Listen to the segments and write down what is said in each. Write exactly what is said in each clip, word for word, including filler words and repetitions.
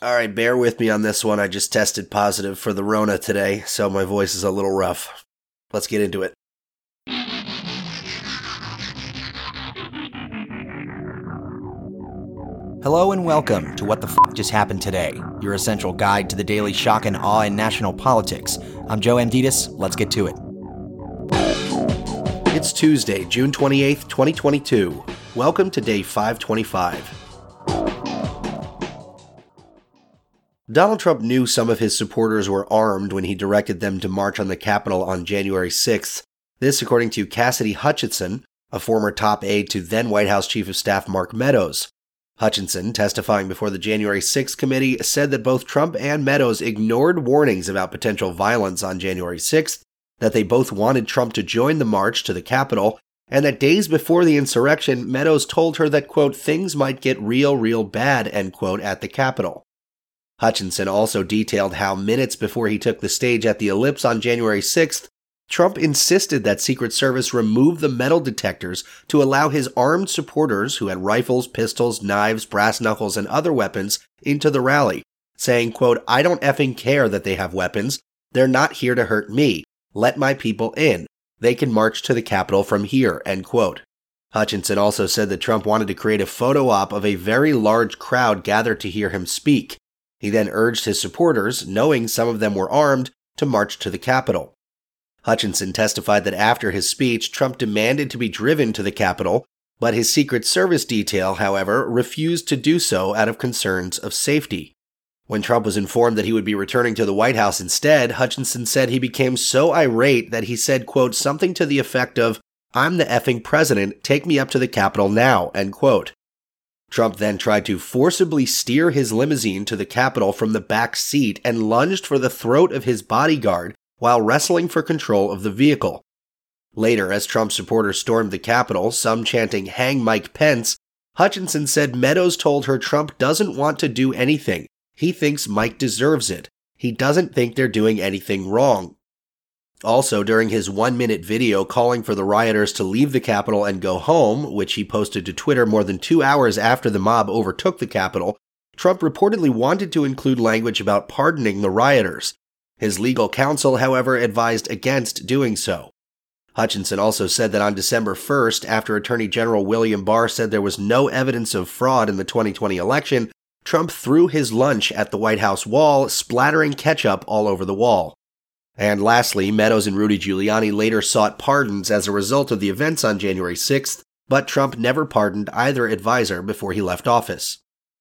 All right, bear with me on this one. I just tested positive for the Rona today, so my voice is a little rough. Let's get into it. Hello and welcome to What the F*** Just Happened Today, your essential guide to the daily shock and awe in national politics. I'm Joe Amditis. Let's get to it. It's Tuesday, June twenty-eighth, twenty twenty-two. Welcome to day five twenty-five. Donald Trump knew some of his supporters were armed when he directed them to march on the Capitol on January sixth. This, according to Cassidy Hutchinson, a former top aide to then White House Chief of Staff Mark Meadows. Hutchinson, testifying before the January sixth committee, said that both Trump and Meadows ignored warnings about potential violence on January sixth, that they both wanted Trump to join the march to the Capitol, and that days before the insurrection, Meadows told her that, quote, things might get real, real bad, end quote, at the Capitol. Hutchinson also detailed how minutes before he took the stage at the Ellipse on January sixth, Trump insisted that Secret Service remove the metal detectors to allow his armed supporters, who had rifles, pistols, knives, brass knuckles, and other weapons, into the rally, saying, quote, I don't effing care that they have weapons. They're not here to hurt me. Let my people in. They can march to the Capitol from here, end quote. Hutchinson also said that Trump wanted to create a photo op of a very large crowd gathered to hear him speak. He then urged his supporters, knowing some of them were armed, to march to the Capitol. Hutchinson testified that after his speech, Trump demanded to be driven to the Capitol, but his Secret Service detail, however, refused to do so out of concerns of safety. When Trump was informed that he would be returning to the White House instead, Hutchinson said he became so irate that he said, quote, something to the effect of, I'm the effing president, take me up to the Capitol now, end quote. Trump then tried to forcibly steer his limousine to the Capitol from the back seat and lunged for the throat of his bodyguard while wrestling for control of the vehicle. Later, as Trump supporters stormed the Capitol, some chanting, hang Mike Pence, Hutchinson said Meadows told her Trump doesn't want to do anything. He thinks Mike deserves it. He doesn't think they're doing anything wrong. Also, during his one-minute video calling for the rioters to leave the Capitol and go home, which he posted to Twitter more than two hours after the mob overtook the Capitol, Trump reportedly wanted to include language about pardoning the rioters. His legal counsel, however, advised against doing so. Hutchinson also said that on December first, after Attorney General William Barr said there was no evidence of fraud in the twenty twenty election, Trump threw his lunch at the White House wall, splattering ketchup all over the wall. And lastly, Meadows and Rudy Giuliani later sought pardons as a result of the events on January sixth, but Trump never pardoned either advisor before he left office.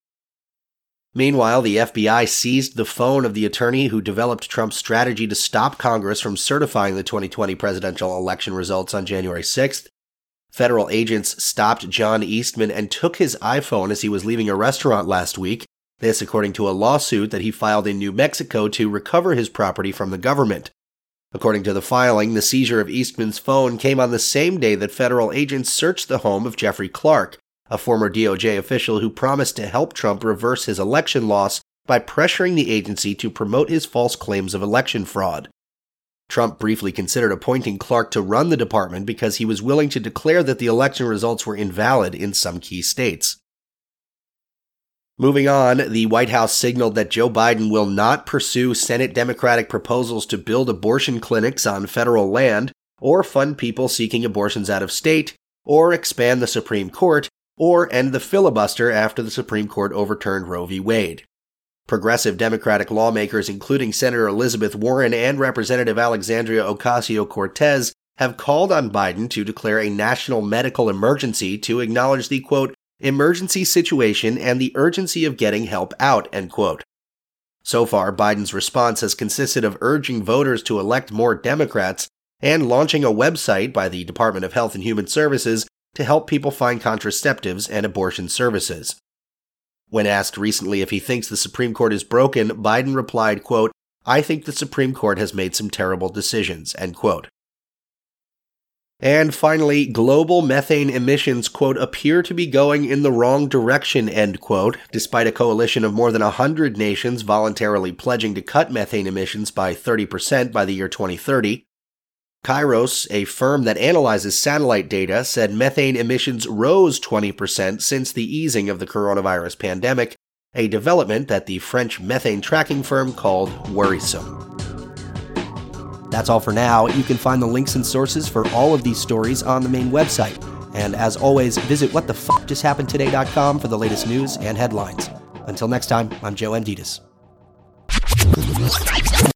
Meanwhile, the F B I seized the phone of the attorney who developed Trump's strategy to stop Congress from certifying the twenty twenty presidential election results on January sixth. Federal agents stopped John Eastman and took his iPhone as he was leaving a restaurant last week. This according to a lawsuit that he filed in New Mexico to recover his property from the government. According to the filing, the seizure of Eastman's phone came on the same day that federal agents searched the home of Jeffrey Clark, a former D O J official who promised to help Trump reverse his election loss by pressuring the agency to promote his false claims of election fraud. Trump briefly considered appointing Clark to run the department because he was willing to declare that the election results were invalid in some key states. Moving on, the White House signaled that Joe Biden will not pursue Senate Democratic proposals to build abortion clinics on federal land, or fund people seeking abortions out of state, or expand the Supreme Court, or end the filibuster after the Supreme Court overturned Roe v. Wade. Progressive Democratic lawmakers, including Senator Elizabeth Warren and Representative Alexandria Ocasio-Cortez, have called on Biden to declare a national medical emergency to acknowledge the, quote, emergency situation and the urgency of getting help out, end quote. So far, Biden's response has consisted of urging voters to elect more Democrats and launching a website by the Department of Health and Human Services to help people find contraceptives and abortion services. When asked recently if he thinks the Supreme Court is broken, Biden replied, quote, I think the Supreme Court has made some terrible decisions, end quote. And finally, global methane emissions, quote, appear to be going in the wrong direction, end quote, despite a coalition of more than one hundred nations voluntarily pledging to cut methane emissions by thirty percent by the year twenty thirty. Kairos, a firm that analyzes satellite data, said methane emissions rose twenty percent since the easing of the coronavirus pandemic, a development that the French methane tracking firm called worrisome. That's all for now. You can find the links and sources for all of these stories on the main website. And as always, visit what the fuck just happened today dot com for the latest news and headlines. Until next time, I'm Joe Amditis.